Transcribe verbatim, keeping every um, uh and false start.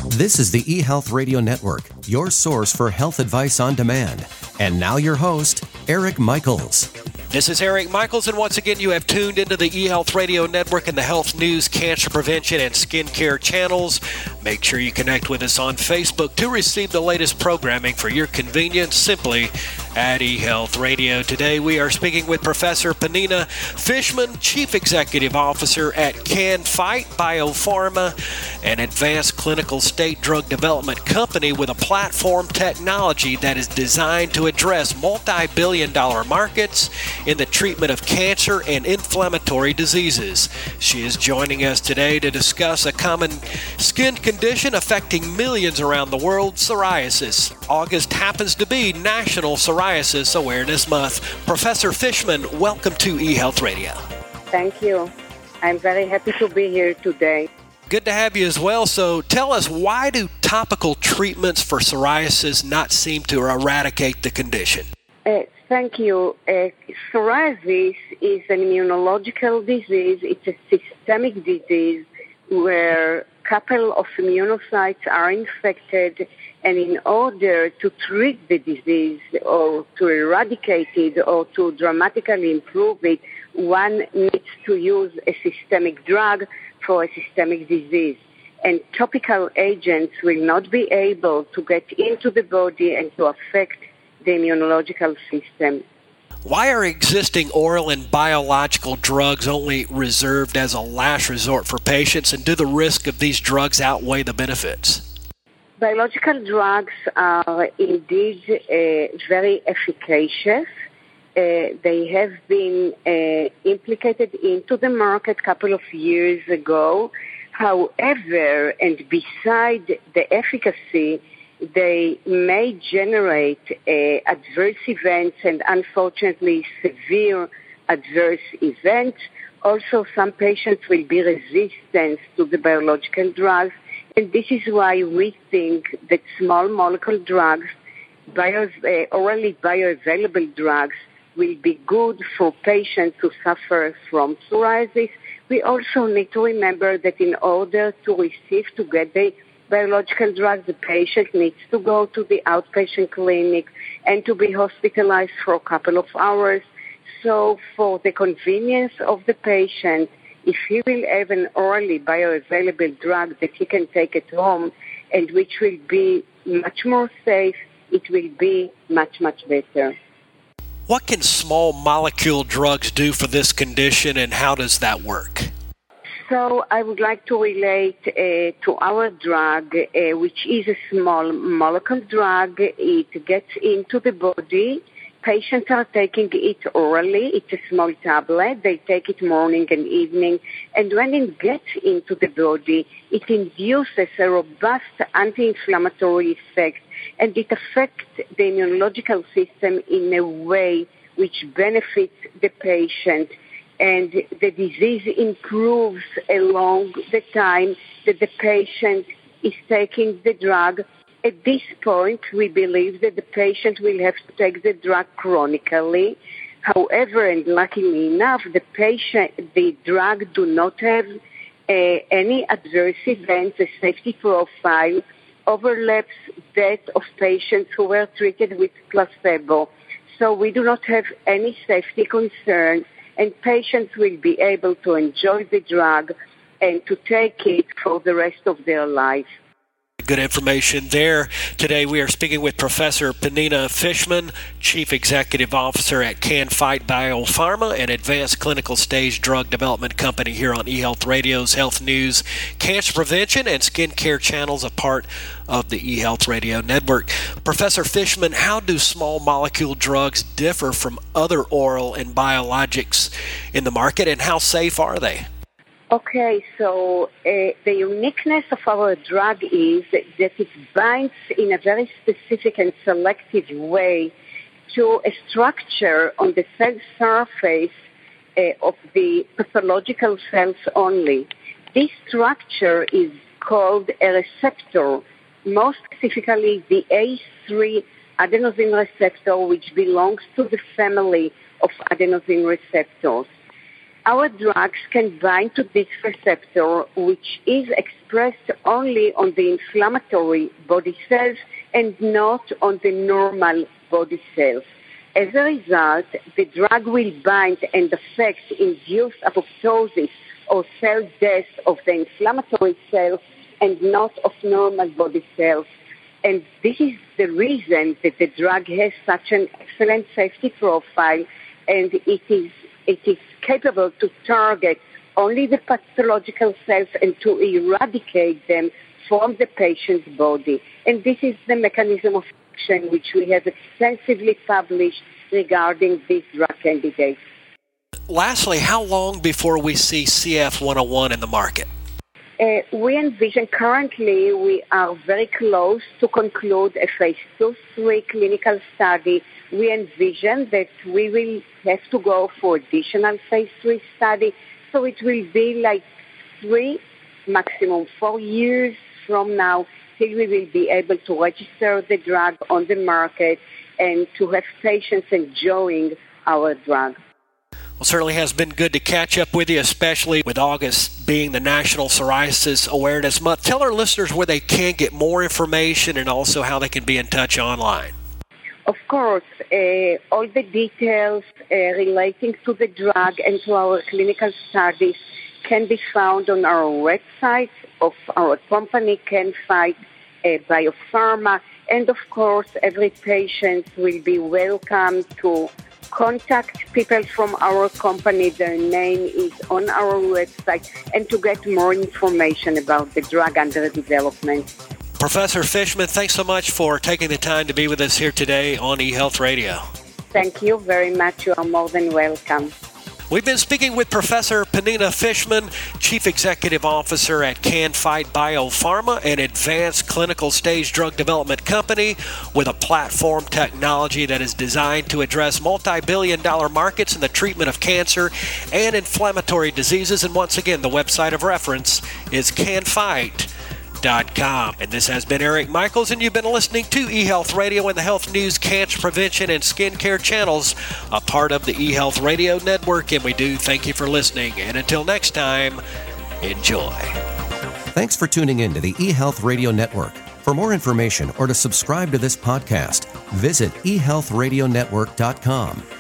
This is the eHealth Radio Network, your source for health advice on demand. And now your host, Eric Michaels. This is Eric Michaels, and once again, you have tuned into the eHealth Radio Network and the health news, cancer prevention, and skincare channels. Make sure you connect with us on Facebook to receive the latest programming for your convenience, simply at eHealth Radio. Today, we are speaking with Professor Pnina Fishman, Chief Executive Officer at Can-Fite Biopharma, an advanced clinical state drug development company with a platform technology that is designed to address multi-billion dollar markets in the treatment of cancer and inflammatory diseases. She is joining us today to discuss a common skin condition affecting millions around the world, psoriasis. August happens to be National Psoriasis Awareness Month. Professor Fishman, welcome to eHealth Radio. Thank you. I'm very happy to be here today. Good to have you as well. So tell us, why do topical treatments for psoriasis not seem to eradicate the condition? Uh, thank you. Uh, psoriasis is an immunological disease. It's a systemic disease where a couple of immunocytes are infected, and in order to treat the disease or to eradicate it or to dramatically improve it, one needs to use a systemic drug for a systemic disease. And topical agents will not be able to get into the body and to affect the immunological system. Why are existing oral and biological drugs only reserved as a last resort for patients, and do the risk of these drugs outweigh the benefits? Biological drugs are indeed uh, very efficacious. Uh, they have been uh, implicated into the market a couple of years ago. However, and beside the efficacy, they may generate uh, adverse events and unfortunately severe adverse events. Also, some patients will be resistant to the biological drugs, and this is why we think that small molecule drugs, bio, uh, orally bioavailable drugs, will be good for patients who suffer from psoriasis. We also need to remember that in order to receive, to get the biological drugs, the patient needs to go to the outpatient clinic and to be hospitalized for a couple of hours. So for the convenience of the patient, if he will have an orally bioavailable drug that he can take at home and which will be much more safe, it will be much, much better. What can small molecule drugs do for this condition, and how does that work? So I would like to relate uh, to our drug, uh, which is a small molecule drug. It gets into the body. Patients are taking it orally. It's a small tablet. They take it morning and evening. And when it gets into the body, it induces a robust anti-inflammatory effect, and it affects the immunological system in a way which benefits the patient. And the disease improves along the time that the patient is taking the drug. At this point, we believe that the patient will have to take the drug chronically. However, and luckily enough, the patient, the drug do not have uh, any adverse events. The safety profile overlaps that of patients who were treated with placebo. So we do not have any safety concerns, and patients will be able to enjoy the drug and to take it for the rest of their life. Good information there. Today we are speaking with Professor Pnina Fishman, Chief Executive Officer at Can-Fite Biopharma, an advanced clinical stage drug development company here on eHealth Radio's Health News, Cancer Prevention, and Skincare channels, a part of the eHealth Radio Network. Professor Fishman, how do small molecule drugs differ from other oral and biologics in the market, and how safe are they? Okay, so uh, the uniqueness of our drug is that it binds in a very specific and selective way to a structure on the cell surface uh, of the pathological cells only. This structure is called a receptor, most specifically the A three adenosine receptor, which belongs to the family of adenosine receptors. our drugs can bind to this receptor, which is expressed only on the inflammatory body cells and not on the normal body cells. As a result, the drug will bind and affect induced apoptosis or cell death of the inflammatory cells and not of normal body cells. And this is the reason that the drug has such an excellent safety profile, and it is it is capable to target only the pathological cells and to eradicate them from the patient's body. And this is the mechanism of action which we have extensively published regarding this drug candidate. Lastly, how long before we see C F one oh one in the market? Uh, we envision currently we are very close to conclude a phase two three clinical study. We envision that we will have to go for additional phase three study. So it will be like three, maximum four years from now till we will be able to register the drug on the market and to have patients enjoying our drug. Well, certainly has been good to catch up with you, especially with August being the National Psoriasis Awareness Month. Tell our listeners where they can get more information and also how they can be in touch online. Of course, uh, all the details uh, relating to the drug and to our clinical studies can be found on our website of our company, Can-Fite uh, Biopharma. And of course, every patient will be welcome to contact people from our company. Their name is on our website, and to get more information about the drug under development. Professor Fishman, thanks so much for taking the time to be with us here today on eHealth Radio. Thank you very much. You are more than welcome. We've been speaking with Professor Pnina Fishman, Chief Executive Officer at Can-Fite Biopharma, an advanced clinical stage drug development company with a platform technology that is designed to address multi-billion dollar markets in the treatment of cancer and inflammatory diseases. And once again, the website of reference is can fite dot com. And this has been Eric Michaels, and you've been listening to eHealth Radio and the Health News, Cancer Prevention, and Skincare channels, a part of the eHealth Radio Network. And we do thank you for listening. And until next time, enjoy. Thanks for tuning in to the eHealth Radio Network. For more information or to subscribe to this podcast, visit e health radio network dot com.